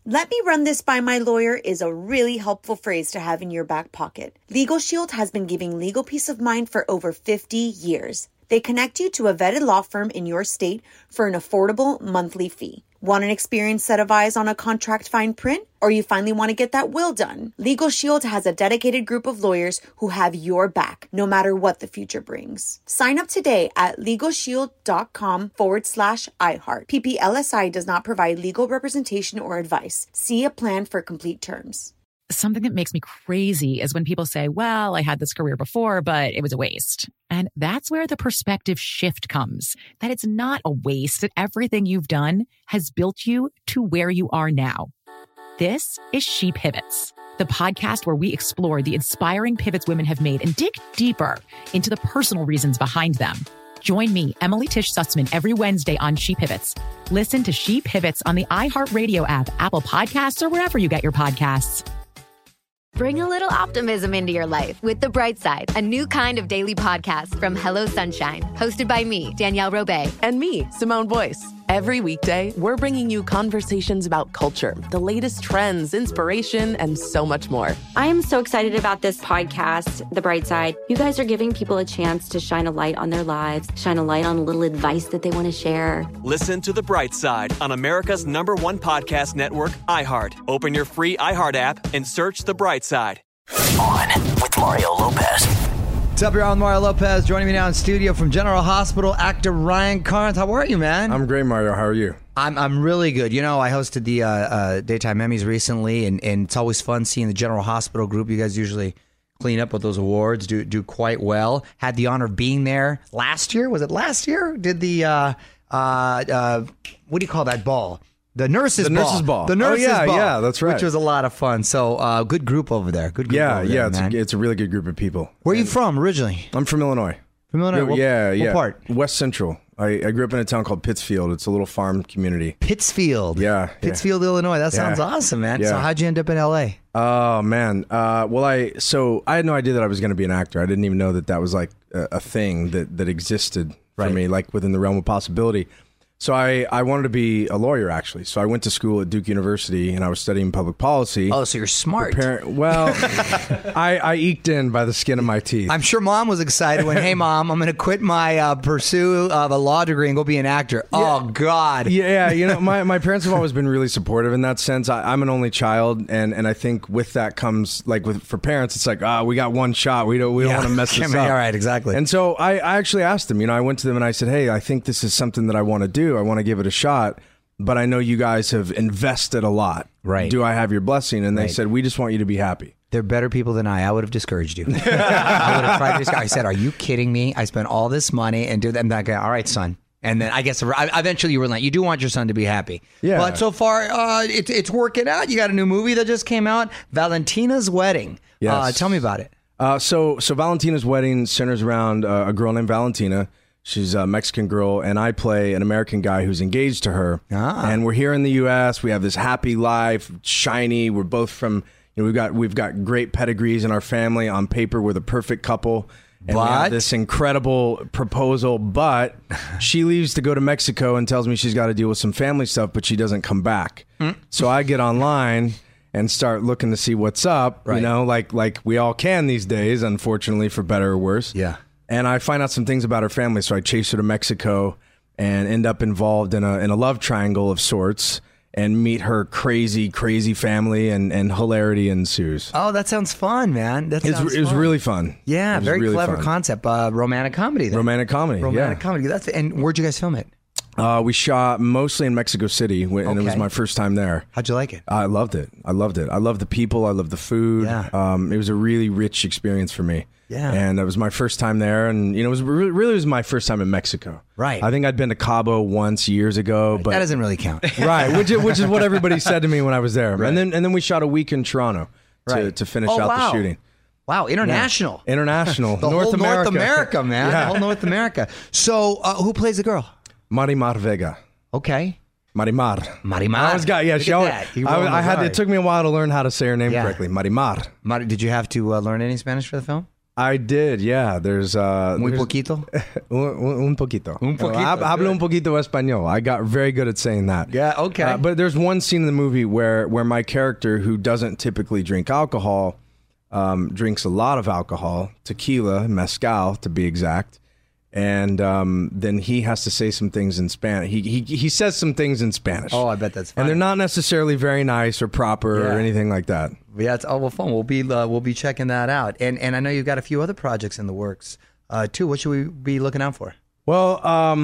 Let me run this by my lawyer is a really helpful phrase to have in your back pocket. Legal Shield has been giving legal peace of mind for over 50 years. They connect you to a vetted law firm in your state for an affordable monthly fee. Want an experienced set of eyes on a contract fine print? Or you finally want to get that will done? Legal Shield has a dedicated group of lawyers who have your back, no matter what the future brings. Sign up today at LegalShield.com/iHeart. PPLSI does not provide legal representation or advice. See a plan for complete terms. Something that makes me crazy is when people say, well, I had this career before, but it was a waste. And that's where the perspective shift comes, that it's not a waste, that everything you've done has built you to where you are now. This is She Pivots, the podcast where we explore the inspiring pivots women have made and dig deeper into the personal reasons behind them. Join me, Emily Tish Sussman, every Wednesday on She Pivots. Listen to She Pivots on the iHeartRadio app, Apple Podcasts, or wherever you get your podcasts. Bring a little optimism into your life with The Bright Side, a new kind of daily podcast from Hello Sunshine, hosted by me, Danielle Robay. And me, Simone Boyce. Every weekday, we're bringing you conversations about culture, the latest trends, inspiration, and so much more. I am so excited about this podcast, The Bright Side. You guys are giving people a chance to shine a light on their lives, shine a light on a little advice that they want to share. Listen to The Bright Side on America's #1 podcast network, iHeart. Open your free iHeart app and search The Bright Side. On with Mario Lopez. What's up, y'all? I'm Mario Lopez. Joining me now in studio from General Hospital, actor Ryan Carnes. How are you, man? I'm great, Mario. How are you? I'm really good. You know, I hosted the Daytime Emmys recently, and it's always fun seeing the General Hospital group. You guys usually clean up with those awards, do quite well. Had the honor of being there last year. Was it last year? Did the, what do you call that ball? The nurses' ball. The nurses' ball. Yeah, that's right. Which was a lot of fun. So, good group over there. Good group over there, man. It's a really good group of people. Where are you from originally? I'm from Illinois. From Illinois? Yeah. What part? West Central. I grew up in a town called Pittsfield. It's a little farm community. Pittsfield. Yeah. Pittsfield, Illinois. That sounds awesome, man. Yeah. So how'd you end up in L.A.? Oh, man. I had no idea that I was going to be an actor. I didn't even know that was like a thing that existed for me, like within the realm of possibility. So I wanted to be a lawyer, actually. So I went to school at Duke University, and I was studying public policy. Oh, so you're smart. I eked in by the skin of my teeth. I'm sure Mom was excited when, hey, Mom, I'm going to quit my pursuit of a law degree and go be an actor. Yeah. Oh, God. Yeah, you know, my parents have always been really supportive in that sense. I'm an only child, and I think with that comes, like, for parents, it's like, we got one shot. We don't want to mess this up. All right, exactly. And so I actually asked them, I went to them and I said, hey, I think this is something that I want to do. I want to give it a shot, but I know you guys have invested a lot. Right. Do I have your blessing? And they said, we just want you to be happy. They're better people than I would have discouraged you. I would have tried to. I said, are you kidding me? I spent all this money and do that. And that guy, all right, son. And then I guess eventually you relent. You do want your son to be happy. Yeah. But so far, it's working out. You got a new movie that just came out, Valentina's Wedding. Yes. Tell me about it. So Valentina's Wedding centers around a girl named Valentina. She's a Mexican girl, and I play an American guy who's engaged to her. And we're here in the U.S. We have this happy life, shiny. We're both from, we've got great pedigrees in our family. On paper, we're the perfect couple. And we have this incredible proposal, but she leaves to go to Mexico and tells me she's got to deal with some family stuff, but she doesn't come back. So I get online and start looking to see what's up, like we all can these days, unfortunately, for better or worse. Yeah. And I find out some things about her family, so I chase her to Mexico and end up involved in a love triangle of sorts and meet her crazy, crazy family, and hilarity ensues. Oh, that sounds fun, man. It was really fun. Yeah, very really clever fun. Concept. Romantic comedy. Then. Romantic comedy. And where'd you guys film it? We shot mostly in Mexico City, and it was my first time there. How'd you like it? I loved it. I loved the people. I loved the food. Yeah. It was a really rich experience for me. Yeah. And it was my first time there, and it was really my first time in Mexico. Right. I think I'd been to Cabo once years ago, but that doesn't really count. Right, which is what everybody said to me when I was there. Right. And then we shot a week in Toronto to finish out the shooting. Wow, international. Yeah. International. The North whole America. North America, man. Yeah. The whole North America. So, who plays the girl? Marimar Vega. Okay. Marimar. It took me a while to learn how to say her name correctly. Marimar. Did you have to learn any Spanish for the film? I did, yeah. There's Muy poquito? un poquito. Un poquito. Hablo un poquito español. I got very good at saying that. Yeah, okay. But there's one scene in the movie where my character, who doesn't typically drink alcohol, drinks a lot of alcohol, tequila, mezcal to be exact. And then he has to say some things in Spanish. He says some things in Spanish. Oh, I bet that's fun. And they're not necessarily very nice or proper or anything like that. Yeah, it's all fun. We'll be checking that out. And I know you've got a few other projects in the works too. What should we be looking out for? Well,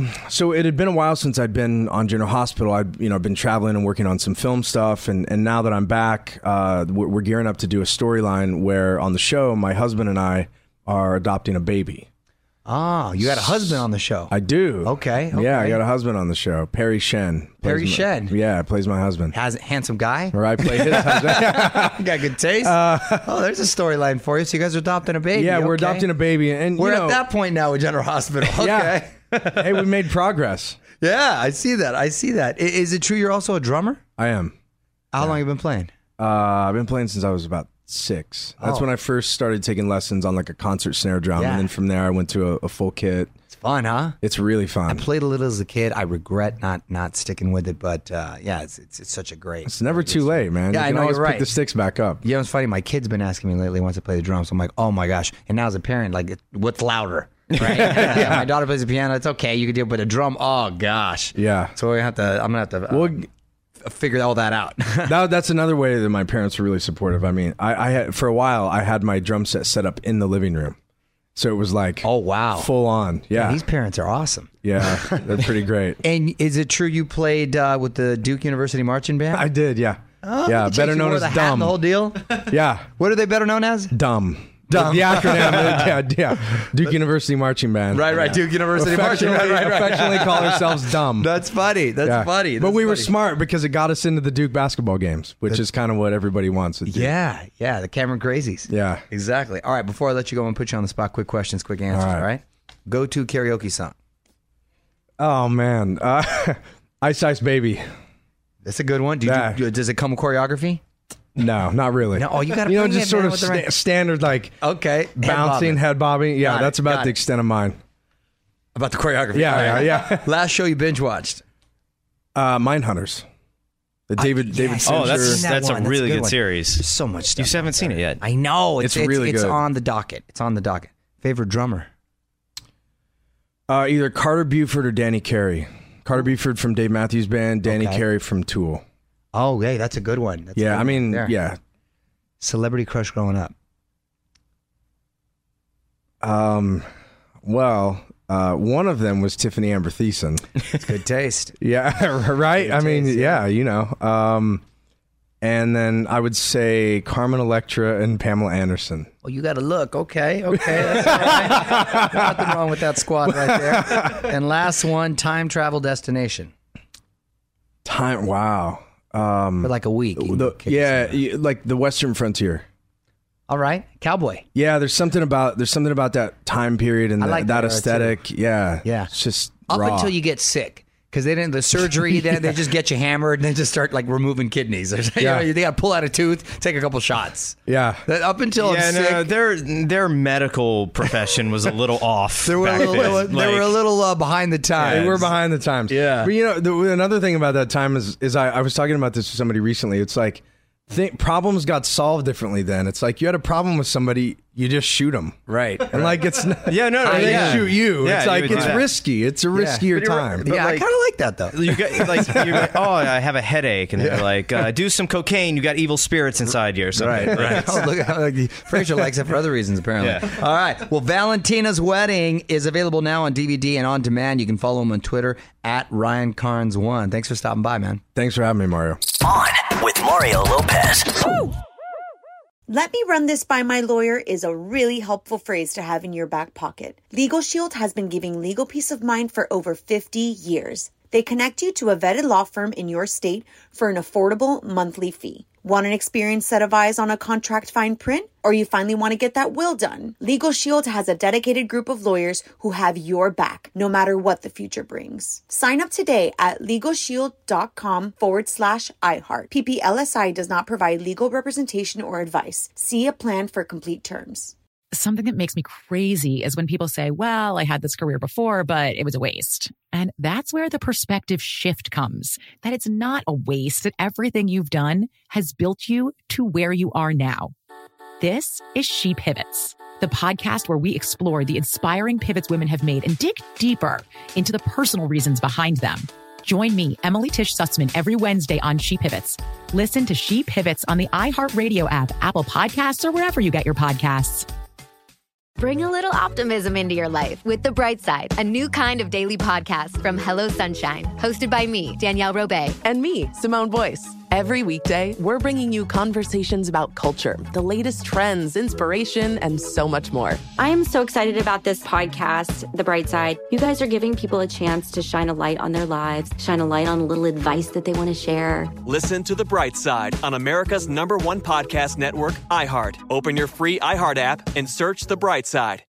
so it had been a while since I'd been on General Hospital. I'd been traveling and working on some film stuff, and now that I'm back, we're gearing up to do a storyline where on the show, my husband and I are adopting a baby. Ah, you got a husband on the show. I do. Okay. Yeah, I got a husband on the show. Perry Shen. Shen. Yeah, plays my husband. Handsome guy. Or I play his husband. You got good taste. There's a storyline for you. So you guys are adopting a baby. Yeah, we're adopting a baby, and we're at that point now with General Hospital. Okay. Yeah. Hey, we made progress. Yeah, I see that. Is it true you're also a drummer? I am. How long have you been playing? I've been playing since I was about 6. That's when I first started taking lessons on like a concert snare drum, and then from there I went to a full kit. It's fun, huh? It's really fun. I played a little as a kid. I regret not sticking with it, but it's such a great. It's never too late, man. Yeah, you can I know, always you're right. pick the sticks back up. Yeah, it's funny. My kid's been asking me lately wants to play the drums. So I'm like, oh my gosh! And now as a parent, like, what's louder? Right? Yeah, my daughter plays the piano. It's okay. You can do it, but a drum. Oh gosh. Yeah. So I'm gonna have to. Figure all that out. That's another way that my parents were really supportive. I mean, I had, for a while, I had my drum set up in the living room. So it was like, oh, wow. Full on. Yeah. These parents are awesome. Yeah, they're pretty great. And is it true you played with the Duke University Marching Band? I did, yeah. Oh, yeah, better known as Dumb. The whole deal? Yeah. What are they better known as? Dumb. The acronym, yeah. Duke University Marching Band. Right. Duke University Marching Band. Right. Affectionately call ourselves Dumb. That's funny. That's funny. But we were smart because it got us into the Duke basketball games, which is kind of what everybody wants. Yeah, the Cameron Crazies. Yeah. Exactly. All right, before I let you go and put you on the spot, quick questions, quick answers, all right? Go-to karaoke song. Oh, man. Ice Ice Baby. That's a good one. Does it come with choreography? No, not really. No, you got just sort of standard, like bouncing, head bobbing. Yeah, that's about the extent of mine. About the choreography. Yeah. Last show you binge watched? Mindhunters. The David Fincher. Oh, that's a really good series. There's so much stuff. You haven't seen it yet. I know. It's really good. It's on the docket. Favorite drummer? Either Carter Buford or Danny Carey. Carter Buford from Dave Matthews Band, Danny Carey from Tool. Oh, hey, that's a good one. Yeah. Celebrity crush growing up? Well, one of them was Tiffany Amber Thiessen. It's good taste. Yeah, right? And then I would say Carmen Electra and Pamela Anderson. Oh, you got to look. Okay. That's all right. Nothing wrong with that squad right there. And last one, time travel destination. Wow. For like a week. Like the Western frontier. All right, cowboy. Yeah, there's something about that time period and that aesthetic. Too. Yeah, it's just up raw. Until you get sick, because the surgery. Then they just get you hammered and then just start like removing kidneys. They got to pull out a tooth, take a couple shots. Yeah, up until I'm sick. Their medical profession was a little off. They were a little behind the times. They were behind the times. Yeah, but another thing about that time is I was talking about this with somebody recently. It's like. Problems got solved differently then. It's like you had a problem with somebody, you just shoot them. Right. And like it's not, they shoot you. Yeah, it's like it's risky. It's a riskier time. I kind of like that though. You got I have a headache, and they're like, do some cocaine. You got evil spirits inside you or something. Right. Oh, look, Frasier likes it for other reasons apparently. Yeah. All right. Well, Valentina's Wedding is available now on DVD and on demand. You can follow him on Twitter at RyanCarnes1. Thanks for stopping by, man. Thanks for having me, Mario. On with Mario Lopez. Woo! Let me run this by my lawyer is a really helpful phrase to have in your back pocket. Legal Shield has been giving legal peace of mind for over 50 years. They connect you to a vetted law firm in your state for an affordable monthly fee. Want an experienced set of eyes on a contract fine print? Or you finally want to get that will done? Legal Shield has a dedicated group of lawyers who have your back, no matter what the future brings. Sign up today at LegalShield.com/iHeart. PPLSI does not provide legal representation or advice. See a plan for complete terms. Something that makes me crazy is when people say, well, I had this career before, but it was a waste. And that's where the perspective shift comes, that it's not a waste, that everything you've done has built you to where you are now. This is She Pivots, the podcast where we explore the inspiring pivots women have made and dig deeper into the personal reasons behind them. Join me, Emily Tish Sussman, every Wednesday on She Pivots. Listen to She Pivots on the iHeartRadio app, Apple Podcasts, or wherever you get your podcasts. Bring a little optimism into your life with The Bright Side, a new kind of daily podcast from Hello Sunshine, hosted by me, Danielle Robay. And me, Simone Boyce. Every weekday, we're bringing you conversations about culture, the latest trends, inspiration, and so much more. I am so excited about this podcast, The Bright Side. You guys are giving people a chance to shine a light on their lives, shine a light on a little advice that they want to share. Listen to The Bright Side on America's #1 podcast network, iHeart. Open your free iHeart app and search The Bright Side.